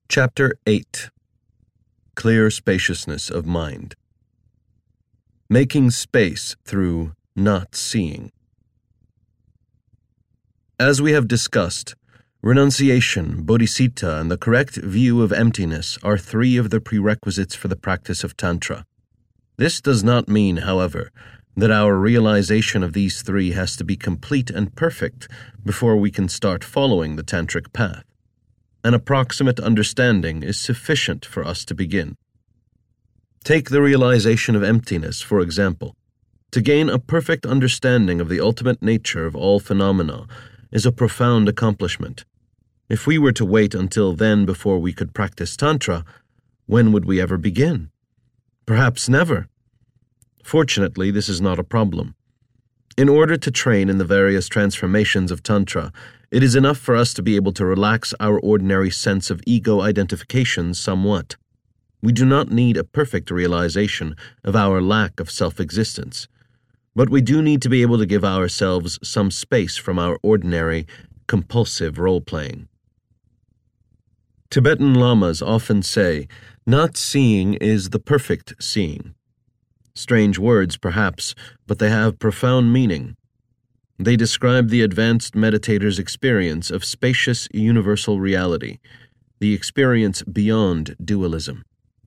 Chapter 8. Clear Spaciousness of Mind. Making Space Through Not Seeing. As we have discussed, renunciation, bodhicitta, and the correct view of emptiness are three of the prerequisites for the practice of Tantra. This does not mean, however, that our realization of these three has to be complete and perfect before we can start following the Tantric path. An approximate understanding is sufficient for us to begin. Take the realization of emptiness, for example. To gain a perfect understanding of the ultimate nature of all phenomena is a profound accomplishment. If we were to wait until then before we could practice Tantra, when would we ever begin? Perhaps never. Fortunately, this is not a problem. In order to train in the various transformations of Tantra, it is enough for us to be able to relax our ordinary sense of ego identification somewhat. We do not need a perfect realization of our lack of self-existence, but we do need to be able to give ourselves some space from our ordinary, compulsive role-playing. Tibetan lamas often say, "Not seeing is the perfect seeing." Strange words, perhaps, but they have profound meaning. They describe the advanced meditator's experience of spacious universal reality, the experience beyond dualism.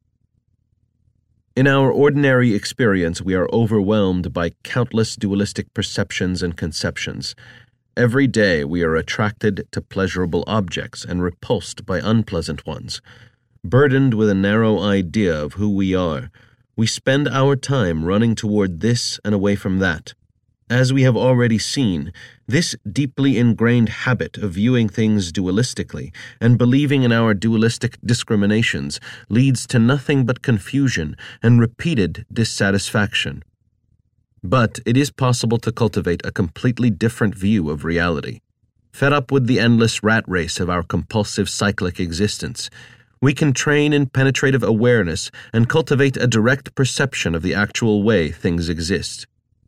In our ordinary experience, we are overwhelmed by countless dualistic perceptions and conceptions. Every day we are attracted to pleasurable objects and repulsed by unpleasant ones. Burdened with a narrow idea of who we are, we spend our time running toward this and away from that. As we have already seen, this deeply ingrained habit of viewing things dualistically and believing in our dualistic discriminations leads to nothing but confusion and repeated dissatisfaction. But it is possible to cultivate a completely different view of reality. Fed up with the endless rat race of our compulsive cyclic existence, we can train in penetrative awareness and cultivate a direct perception of the actual way things exist.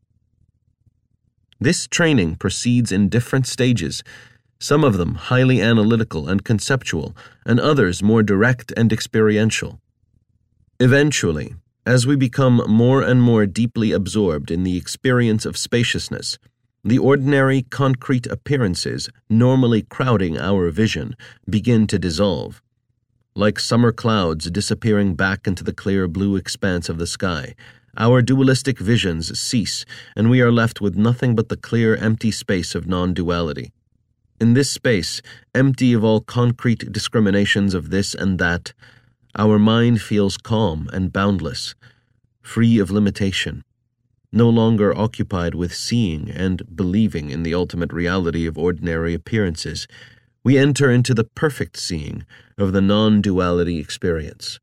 This training proceeds in different stages, some of them highly analytical and conceptual, and others more direct and experiential. Eventually, as we become more and more deeply absorbed in the experience of spaciousness, the ordinary concrete appearances normally crowding our vision begin to dissolve. Like summer clouds disappearing back into the clear blue expanse of the sky, our dualistic visions cease, and we are left with nothing but the clear, empty space of non-duality. In this space, empty of all concrete discriminations of this and that, our mind feels calm and boundless, free of limitation, no longer occupied with seeing and believing in the ultimate reality of ordinary appearances. We enter into the perfect seeing of the non-duality experience.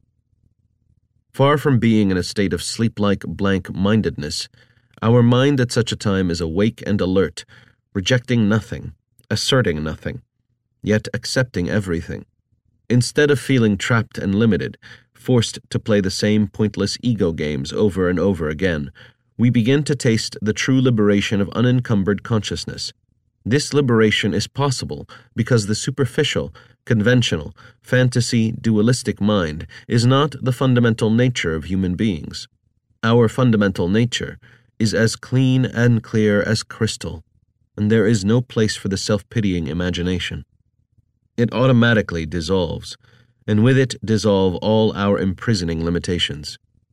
Far from being in a state of sleep-like blank-mindedness, our mind at such a time is awake and alert, rejecting nothing, asserting nothing, yet accepting everything. Instead of feeling trapped and limited, forced to play the same pointless ego games over and over again, we begin to taste the true liberation of unencumbered consciousness. This liberation is possible because the superficial, conventional, fantasy, dualistic mind is not the fundamental nature of human beings. Our fundamental nature is as clean and clear as crystal, and there is no place for the self-pitying imagination. It automatically dissolves, and with it dissolve all our imprisoning limitations.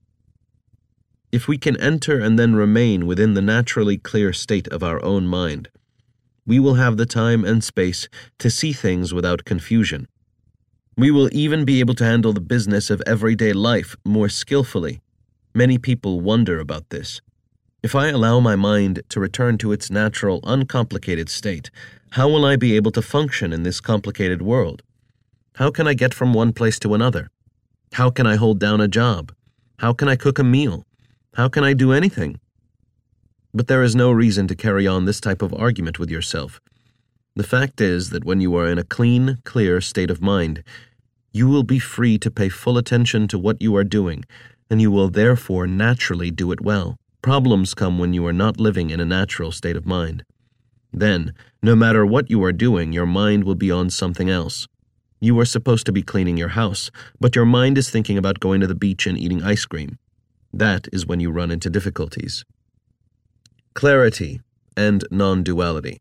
If we can enter and then remain within the naturally clear state of our own mind, we will have the time and space to see things without confusion. We will even be able to handle the business of everyday life more skillfully. Many people wonder about this. If I allow my mind to return to its natural, uncomplicated state, how will I be able to function in this complicated world? How can I get from one place to another? How can I hold down a job? How can I cook a meal? How can I do anything? But there is no reason to carry on this type of argument with yourself. The fact is that when you are in a clean, clear state of mind, you will be free to pay full attention to what you are doing, and you will therefore naturally do it well. Problems come when you are not living in a natural state of mind. Then, no matter what you are doing, your mind will be on something else. You are supposed to be cleaning your house, but your mind is thinking about going to the beach and eating ice cream. That is when you run into difficulties. Clarity and non-duality.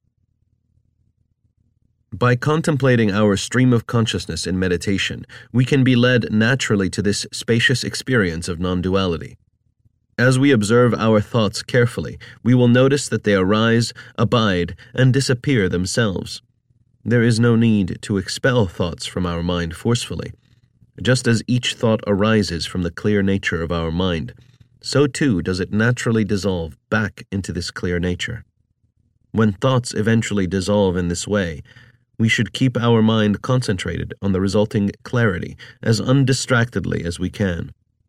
By contemplating our stream of consciousness in meditation, we can be led naturally to this spacious experience of non-duality. As we observe our thoughts carefully, we will notice that they arise, abide, and disappear themselves. There is no need to expel thoughts from our mind forcefully. Just as each thought arises from the clear nature of our mind, so too does it naturally dissolve back into this clear nature. When thoughts eventually dissolve in this way, we should keep our mind concentrated on the resulting clarity as undistractedly as we can.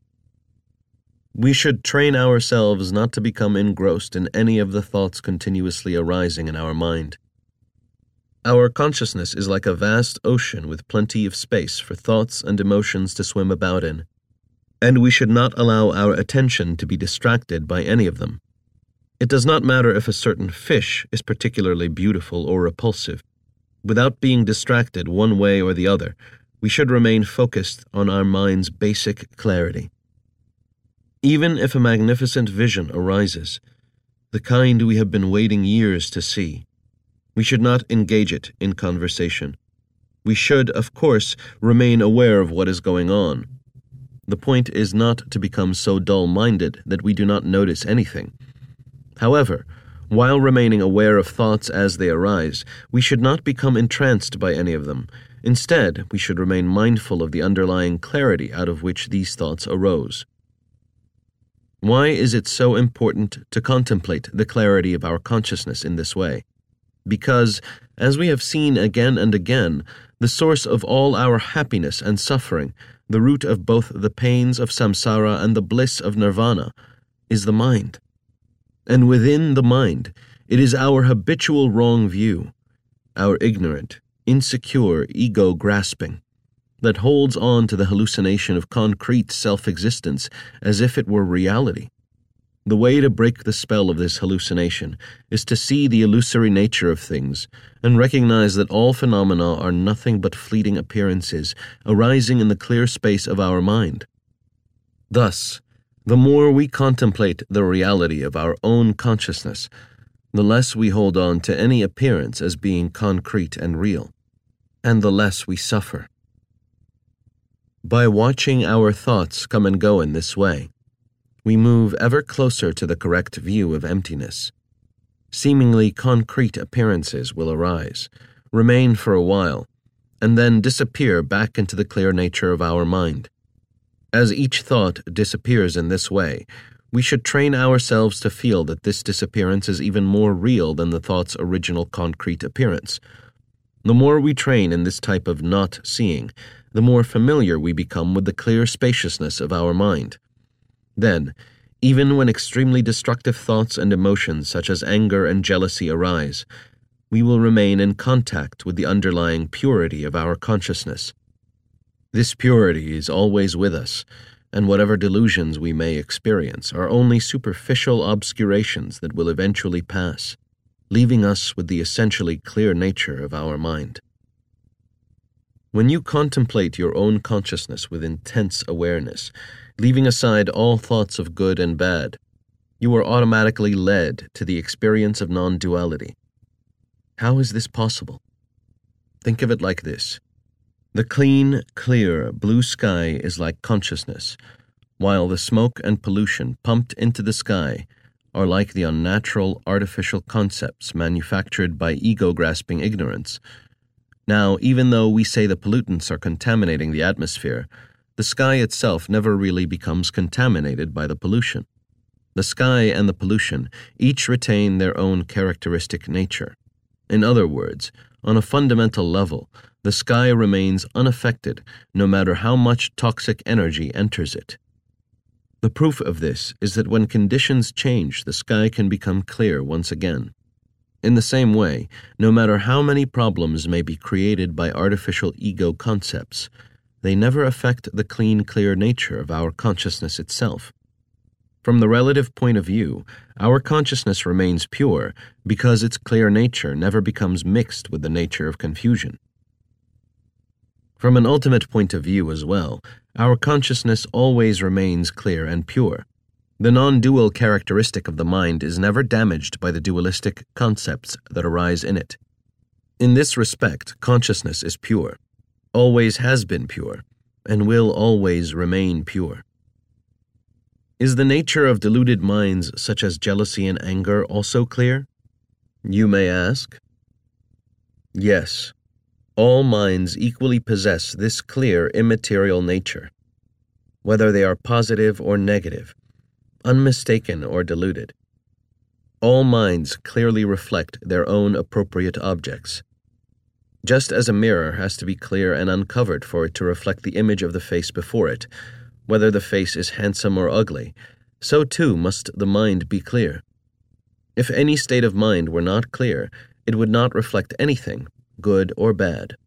We should train ourselves not to become engrossed in any of the thoughts continuously arising in our mind. Our consciousness is like a vast ocean with plenty of space for thoughts and emotions to swim about in, and we should not allow our attention to be distracted by any of them. It does not matter if a certain fish is particularly beautiful or repulsive. Without being distracted one way or the other, we should remain focused on our mind's basic clarity. Even if a magnificent vision arises, the kind we have been waiting years to see, we should not engage it in conversation. We should, of course, remain aware of what is going on. The point is not to become so dull-minded that we do not notice anything. However, while remaining aware of thoughts as they arise, we should not become entranced by any of them. Instead, we should remain mindful of the underlying clarity out of which these thoughts arose. Why is it so important to contemplate the clarity of our consciousness in this way? Because, as we have seen again and again, the source of all our happiness and suffering, the root of both the pains of samsara and the bliss of nirvana, is the mind. And within the mind, it is our habitual wrong view, our ignorant, insecure ego-grasping, that holds on to the hallucination of concrete self-existence as if it were reality. The way to break the spell of this hallucination is to see the illusory nature of things and recognize that all phenomena are nothing but fleeting appearances arising in the clear space of our mind. Thus, the more we contemplate the reality of our own consciousness, the less we hold on to any appearance as being concrete and real, and the less we suffer. By watching our thoughts come and go in this way, we move ever closer to the correct view of emptiness. Seemingly concrete appearances will arise, remain for a while, and then disappear back into the clear nature of our mind. As each thought disappears in this way, we should train ourselves to feel that this disappearance is even more real than the thought's original concrete appearance. The more we train in this type of not seeing, the more familiar we become with the clear spaciousness of our mind. Then, even when extremely destructive thoughts and emotions such as anger and jealousy arise, we will remain in contact with the underlying purity of our consciousness. This purity is always with us, and whatever delusions we may experience are only superficial obscurations that will eventually pass, leaving us with the essentially clear nature of our mind. When you contemplate your own consciousness with intense awareness, leaving aside all thoughts of good and bad, you are automatically led to the experience of non-duality. How is this possible? Think of it like this. The clean, clear, blue sky is like consciousness, while the smoke and pollution pumped into the sky are like the unnatural, artificial concepts manufactured by ego-grasping ignorance. Now, even though we say the pollutants are contaminating the atmosphere, the sky itself never really becomes contaminated by the pollution. The sky and the pollution each retain their own characteristic nature. In other words, on a fundamental level, the sky remains unaffected no matter how much toxic energy enters it. The proof of this is that when conditions change, the sky can become clear once again. In the same way, no matter how many problems may be created by artificial ego concepts, they never affect the clean, clear nature of our consciousness itself. From the relative point of view, our consciousness remains pure because its clear nature never becomes mixed with the nature of confusion. From an ultimate point of view as well, our consciousness always remains clear and pure. The non-dual characteristic of the mind is never damaged by the dualistic concepts that arise in it. In this respect, consciousness is pure, always has been pure, and will always remain pure. Is the nature of deluded minds such as jealousy and anger also clear? You may ask. Yes, all minds equally possess this clear immaterial nature, whether they are positive or negative, unmistaken or deluded. All minds clearly reflect their own appropriate objects. Just as a mirror has to be clear and uncovered for it to reflect the image of the face before it, whether the face is handsome or ugly, so too must the mind be clear. If any state of mind were not clear, it would not reflect anything, good or bad.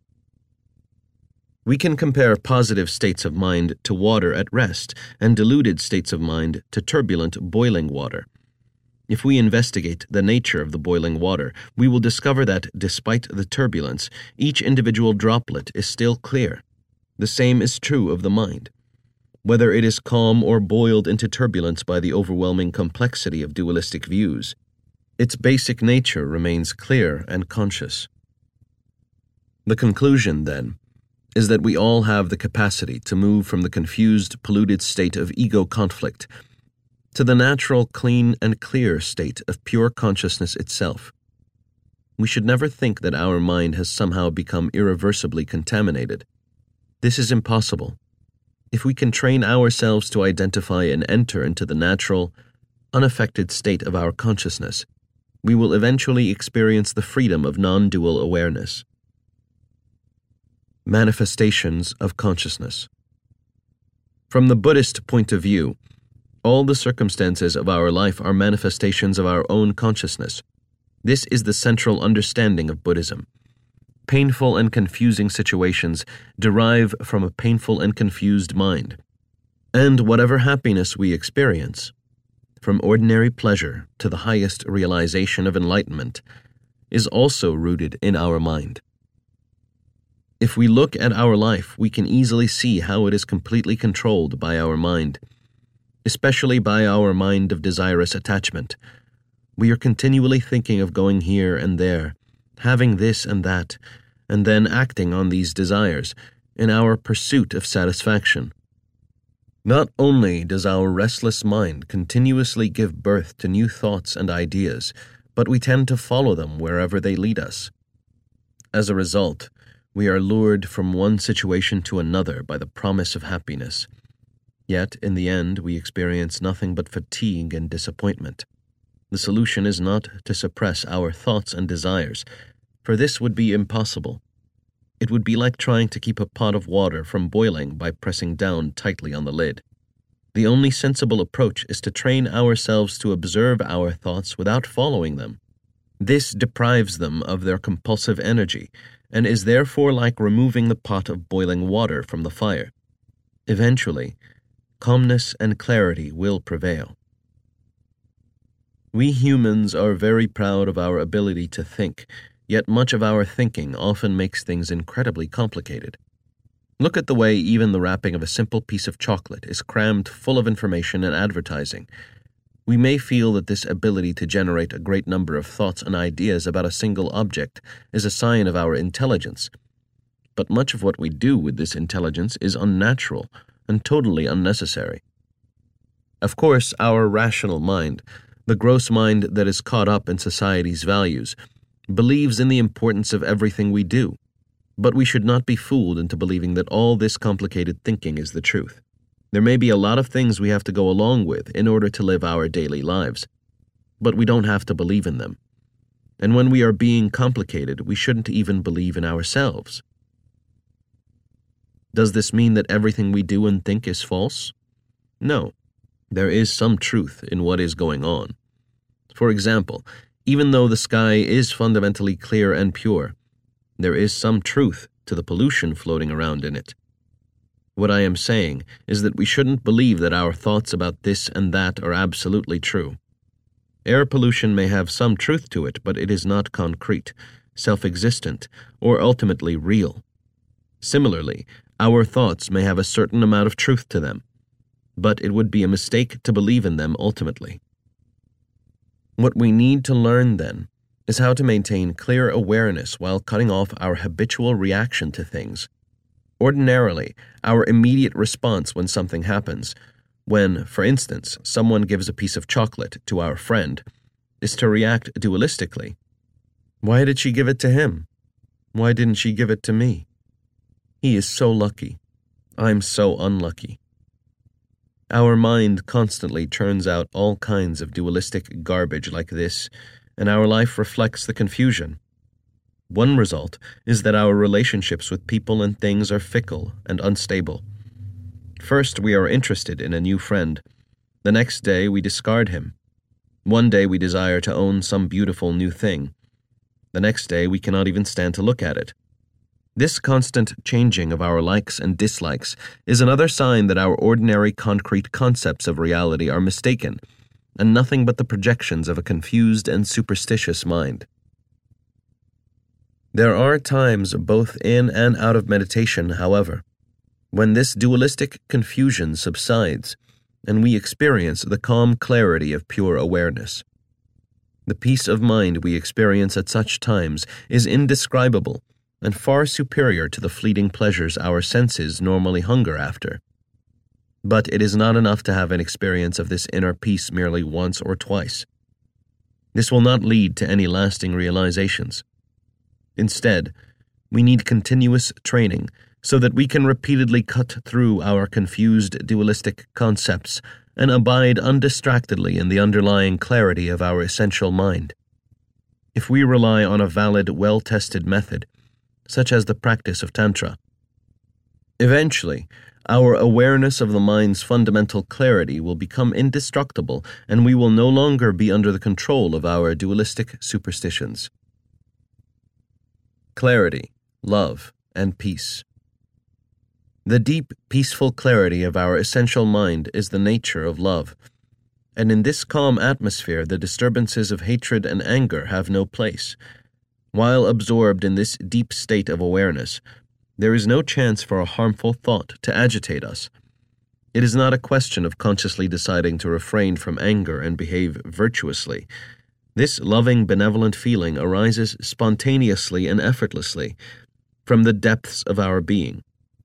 We can compare positive states of mind to water at rest and deluded states of mind to turbulent, boiling water. If we investigate the nature of the boiling water, we will discover that, despite the turbulence, each individual droplet is still clear. The same is true of the mind. Whether it is calm or boiled into turbulence by the overwhelming complexity of dualistic views, its basic nature remains clear and conscious. The conclusion, then, is that we all have the capacity to move from the confused, polluted state of ego conflict to the natural, clean, and clear state of pure consciousness itself. We should never think that our mind has somehow become irreversibly contaminated. This is impossible. If we can train ourselves to identify and enter into the natural, unaffected state of our consciousness, we will eventually experience the freedom of non-dual awareness. Manifestations of consciousness. From the Buddhist point of view, all the circumstances of our life are manifestations of our own consciousness. This is the central understanding of Buddhism. Painful and confusing situations derive from a painful and confused mind. And whatever happiness we experience, from ordinary pleasure to the highest realization of enlightenment, is also rooted in our mind. If we look at our life, we can easily see how it is completely controlled by our mind, especially by our mind of desirous attachment. We are continually thinking of going here and there, having this and that, and then acting on these desires in our pursuit of satisfaction. Not only does our restless mind continuously give birth to new thoughts and ideas, but we tend to follow them wherever they lead us. As a result, we are lured from one situation to another by the promise of happiness. Yet, in the end, we experience nothing but fatigue and disappointment. The solution is not to suppress our thoughts and desires, for this would be impossible. It would be like trying to keep a pot of water from boiling by pressing down tightly on the lid. The only sensible approach is to train ourselves to observe our thoughts without following them. This deprives them of their compulsive energy, and is therefore like removing the pot of boiling water from the fire. Eventually, calmness and clarity will prevail. We humans are very proud of our ability to think, yet much of our thinking often makes things incredibly complicated. Look at the way even the wrapping of a simple piece of chocolate is crammed full of information and advertising. We may feel that this ability to generate a great number of thoughts and ideas about a single object is a sign of our intelligence, but much of what we do with this intelligence is unnatural and totally unnecessary. Of course, our rational mind, the gross mind that is caught up in society's values, believes in the importance of everything we do, but we should not be fooled into believing that all this complicated thinking is the truth. There may be a lot of things we have to go along with in order to live our daily lives, but we don't have to believe in them. And when we are being complicated, we shouldn't even believe in ourselves. Does this mean that everything we do and think is false? No. There is some truth in what is going on. For example, even though the sky is fundamentally clear and pure, there is some truth to the pollution floating around in it. What I am saying is that we shouldn't believe that our thoughts about this and that are absolutely true. Air pollution may have some truth to it, but it is not concrete, self-existent, or ultimately real. Similarly, our thoughts may have a certain amount of truth to them, but it would be a mistake to believe in them ultimately. What we need to learn, then, is how to maintain clear awareness while cutting off our habitual reaction to things. Ordinarily, our immediate response when something happens, when, for instance, someone gives a piece of chocolate to our friend, is to react dualistically. Why did she give it to him? Why didn't she give it to me? He is so lucky. I'm so unlucky. Our mind constantly churns out all kinds of dualistic garbage like this, and our life reflects the confusion. One result is that our relationships with people and things are fickle and unstable. First, we are interested in a new friend. The next day, we discard him. One day, we desire to own some beautiful new thing. The next day, we cannot even stand to look at it. This constant changing of our likes and dislikes is another sign that our ordinary concrete concepts of reality are mistaken, and nothing but the projections of a confused and superstitious mind. There are times both in and out of meditation, however, when this dualistic confusion subsides, and we experience the calm clarity of pure awareness. The peace of mind we experience at such times is indescribable and far superior to the fleeting pleasures our senses normally hunger after. But it is not enough to have an experience of this inner peace merely once or twice. This will not lead to any lasting realizations. Instead, we need continuous training so that we can repeatedly cut through our confused dualistic concepts and abide undistractedly in the underlying clarity of our essential mind. If we rely on a valid, well-tested method, such as the practice of Tantra, eventually, our awareness of the mind's fundamental clarity will become indestructible, and we will no longer be under the control of our dualistic superstitions. Clarity, love, and peace. The deep, peaceful clarity of our essential mind is the nature of love, and in this calm atmosphere the disturbances of hatred and anger have no place. While absorbed in this deep state of awareness, there is no chance for a harmful thought to agitate us. It is not a question of consciously deciding to refrain from anger and behave virtuously. This loving, benevolent feeling arises spontaneously and effortlessly from the depths of our being.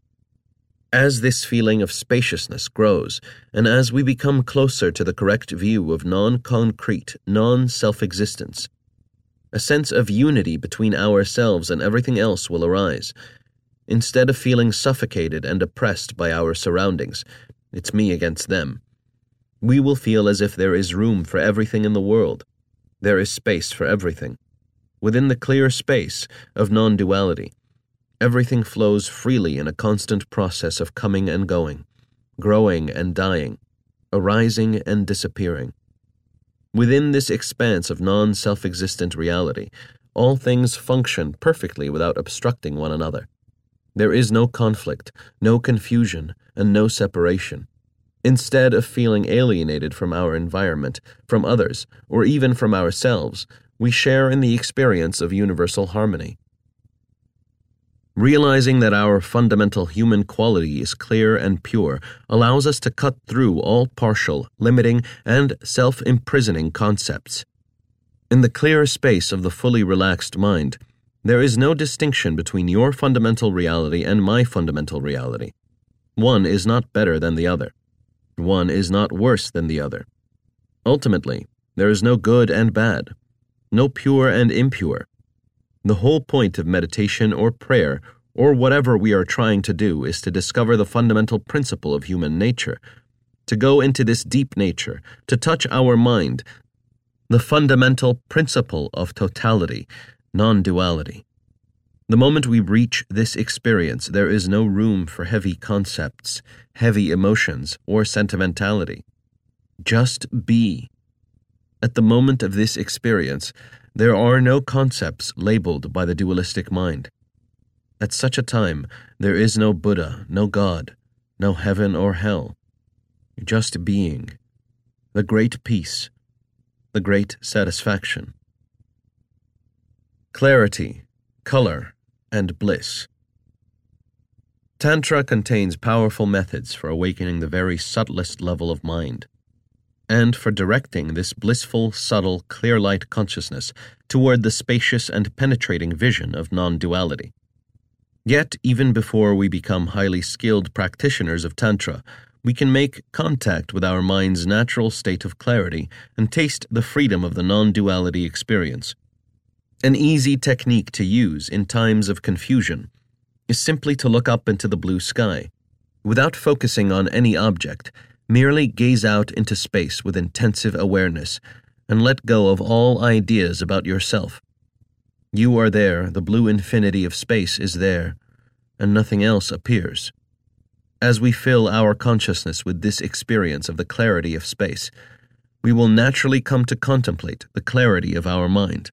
As this feeling of spaciousness grows, and as we become closer to the correct view of non-concrete, non-self-existence, a sense of unity between ourselves and everything else will arise. Instead of feeling suffocated and oppressed by our surroundings, it's me against them, we will feel as if there is room for everything in the world. There is space for everything. Within the clear space of non-duality, everything flows freely in a constant process of coming and going, growing and dying, arising and disappearing. Within this expanse of non-self-existent reality, all things function perfectly without obstructing one another. There is no conflict, no confusion, and no separation. Instead of feeling alienated from our environment, from others, or even from ourselves, we share in the experience of universal harmony. Realizing that our fundamental human quality is clear and pure allows us to cut through all partial, limiting, and self-imprisoning concepts. In the clear space of the fully relaxed mind, there is no distinction between your fundamental reality and my fundamental reality. One is not better than the other. One is not worse than the other. Ultimately, there is no good and bad, no pure and impure. The whole point of meditation or prayer, or whatever we are trying to do, is to discover the fundamental principle of human nature, to go into this deep nature, to touch our mind, the fundamental principle of totality, non-duality. The moment we reach this experience, there is no room for heavy concepts, heavy emotions, or sentimentality. Just be. At the moment of this experience, there are no concepts labeled by the dualistic mind. At such a time, there is no Buddha, no God, no heaven or hell. Just being. The great peace. The great satisfaction. Clarity, color, and bliss. Tantra contains powerful methods for awakening the very subtlest level of mind, and for directing this blissful, subtle, clear-light consciousness toward the spacious and penetrating vision of non-duality. Yet, even before we become highly skilled practitioners of Tantra, we can make contact with our mind's natural state of clarity and taste the freedom of the non-duality experience. An easy technique to use in times of confusion is simply to look up into the blue sky. Without focusing on any object, merely gaze out into space with intensive awareness and let go of all ideas about yourself. You are there, the blue infinity of space is there, and nothing else appears. As we fill our consciousness with this experience of the clarity of space, we will naturally come to contemplate the clarity of our mind.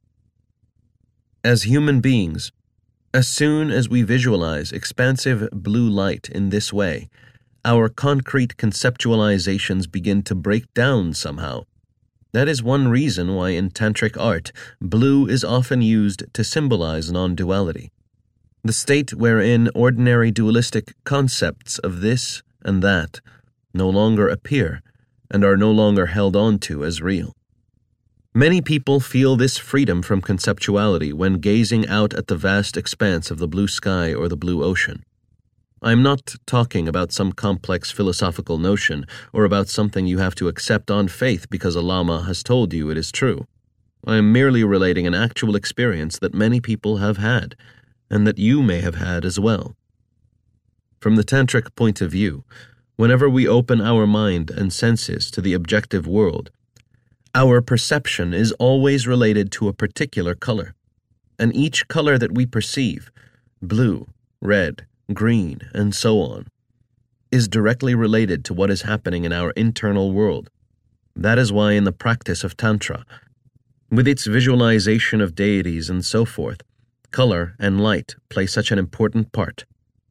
As human beings, as soon as we visualize expansive blue light in this way, our concrete conceptualizations begin to break down somehow. That is one reason why in tantric art, blue is often used to symbolize non-duality, the state wherein ordinary dualistic concepts of this and that no longer appear and are no longer held on to as real. Many people feel this freedom from conceptuality when gazing out at the vast expanse of the blue sky or the blue ocean. I am not talking about some complex philosophical notion or about something you have to accept on faith because a lama has told you it is true. I am merely relating an actual experience that many people have had, and that you may have had as well. From the tantric point of view, whenever we open our mind and senses to the objective world, our perception is always related to a particular color, and each color that we perceive, blue, red, green, and so on, is directly related to what is happening in our internal world. That is why in the practice of Tantra, with its visualization of deities and so forth, color and light play such an important part.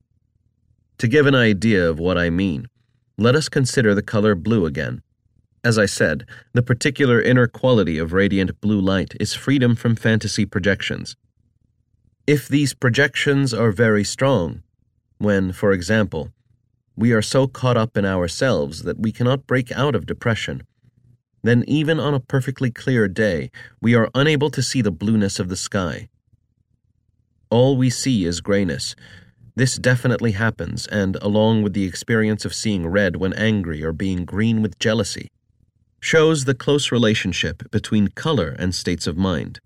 To give an idea of what I mean, let us consider the color blue again. As I said, the particular inner quality of radiant blue light is freedom from fantasy projections. If these projections are very strong, when, for example, we are so caught up in ourselves that we cannot break out of depression, then even on a perfectly clear day, we are unable to see the blueness of the sky. All we see is grayness. This definitely happens, and along with the experience of seeing red when angry or being green with jealousy, shows the close relationship between color and states of mind.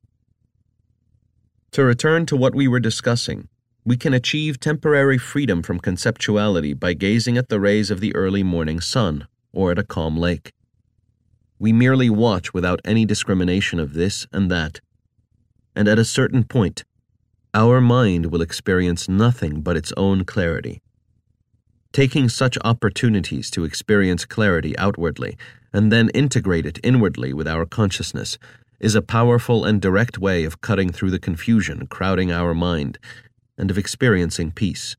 To return to what we were discussing, we can achieve temporary freedom from conceptuality by gazing at the rays of the early morning sun or at a calm lake. We merely watch without any discrimination of this and that, and at a certain point, our mind will experience nothing but its own clarity. Taking such opportunities to experience clarity outwardly and then integrate it inwardly with our consciousness is a powerful and direct way of cutting through the confusion crowding our mind and of experiencing peace.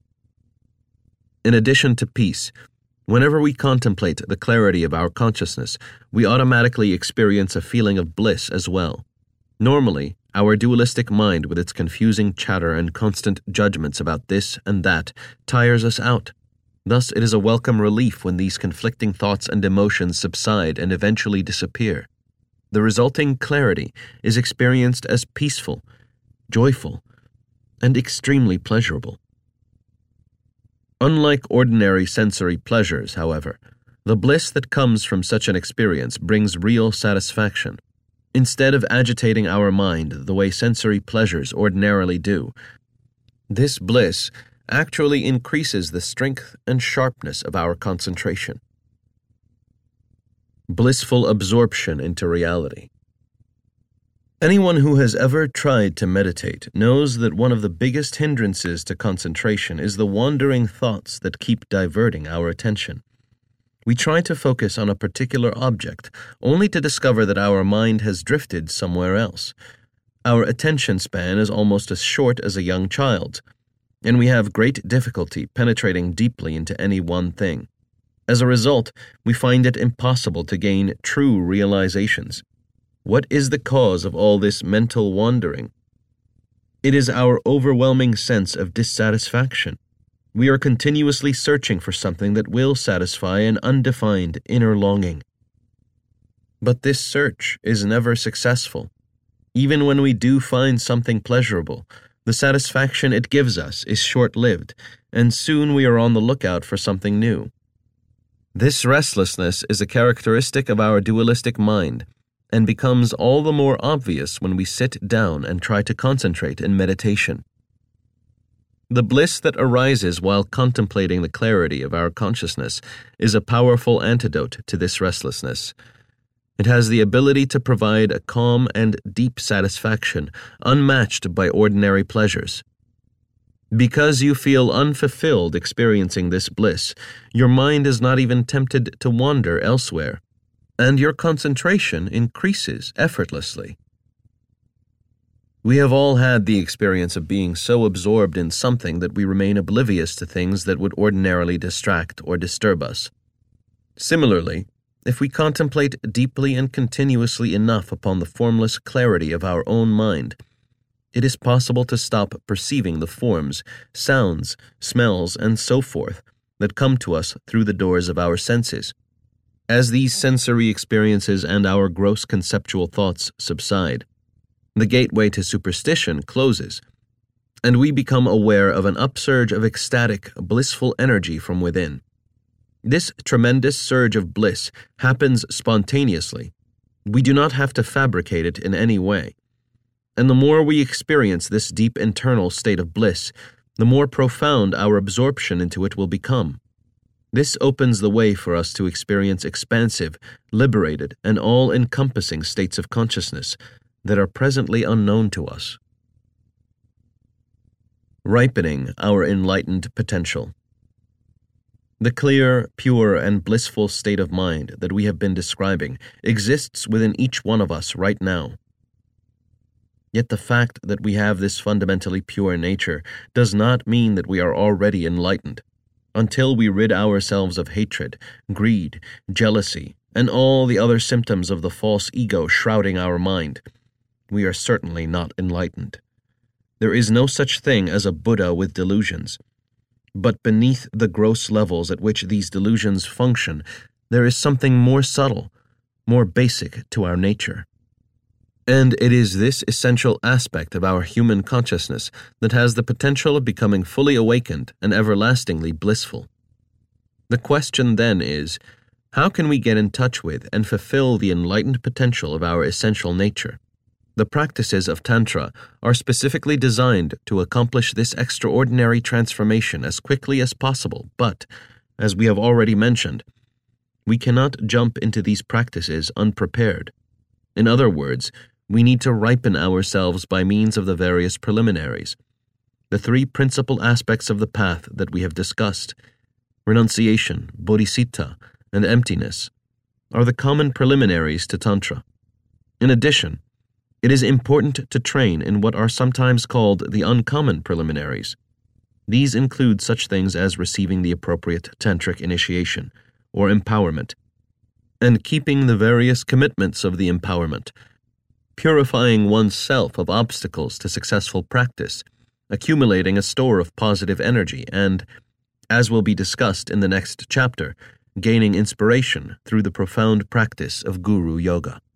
In addition to peace, whenever we contemplate the clarity of our consciousness, we automatically experience a feeling of bliss as well. Normally, our dualistic mind with its confusing chatter and constant judgments about this and that tires us out. Thus, it is a welcome relief when these conflicting thoughts and emotions subside and eventually disappear. The resulting clarity is experienced as peaceful, joyful, and extremely pleasurable. Unlike ordinary sensory pleasures, however, the bliss that comes from such an experience brings real satisfaction. Instead of agitating our mind the way sensory pleasures ordinarily do, this bliss actually increases the strength and sharpness of our concentration. Blissful absorption into reality. Anyone who has ever tried to meditate knows that one of the biggest hindrances to concentration is the wandering thoughts that keep diverting our attention. We try to focus on a particular object, only to discover that our mind has drifted somewhere else. Our attention span is almost as short as a young child's, and we have great difficulty penetrating deeply into any one thing. As a result, we find it impossible to gain true realizations. What is the cause of all this mental wandering? It is our overwhelming sense of dissatisfaction. We are continuously searching for something that will satisfy an undefined inner longing. But this search is never successful. Even when we do find something pleasurable, the satisfaction it gives us is short-lived, and soon we are on the lookout for something new. This restlessness is a characteristic of our dualistic mind, and becomes all the more obvious when we sit down and try to concentrate in meditation. The bliss that arises while contemplating the clarity of our consciousness is a powerful antidote to this restlessness. It has the ability to provide a calm and deep satisfaction unmatched by ordinary pleasures. Because you feel unfulfilled experiencing this bliss, your mind is not even tempted to wander elsewhere, and your concentration increases effortlessly. We have all had the experience of being so absorbed in something that we remain oblivious to things that would ordinarily distract or disturb us. Similarly, if we contemplate deeply and continuously enough upon the formless clarity of our own mind, it is possible to stop perceiving the forms, sounds, smells, and so forth that come to us through the doors of our senses. As these sensory experiences and our gross conceptual thoughts subside, the gateway to superstition closes, and we become aware of an upsurge of ecstatic, blissful energy from within. This tremendous surge of bliss happens spontaneously. We do not have to fabricate it in any way. And the more we experience this deep internal state of bliss, the more profound our absorption into it will become. This opens the way for us to experience expansive, liberated, and all-encompassing states of consciousness that are presently unknown to us. Ripening our enlightened potential. The clear, pure, and blissful state of mind that we have been describing exists within each one of us right now. Yet the fact that we have this fundamentally pure nature does not mean that we are already enlightened. Until we rid ourselves of hatred, greed, jealousy, and all the other symptoms of the false ego shrouding our mind, we are certainly not enlightened. There is no such thing as a Buddha with delusions. But beneath the gross levels at which these delusions function, there is something more subtle, more basic to our nature. And it is this essential aspect of our human consciousness that has the potential of becoming fully awakened and everlastingly blissful. The question then is, how can we get in touch with and fulfill the enlightened potential of our essential nature? The practices of Tantra are specifically designed to accomplish this extraordinary transformation as quickly as possible, but, as we have already mentioned, we cannot jump into these practices unprepared. In other words, we need to ripen ourselves by means of the various preliminaries. The three principal aspects of the path that we have discussed, renunciation, bodhicitta, and emptiness, are the common preliminaries to Tantra. In addition, it is important to train in what are sometimes called the uncommon preliminaries. These include such things as receiving the appropriate tantric initiation, or empowerment, and keeping the various commitments of the empowerment, purifying oneself of obstacles to successful practice, accumulating a store of positive energy, and, as will be discussed in the next chapter, gaining inspiration through the profound practice of Guru Yoga.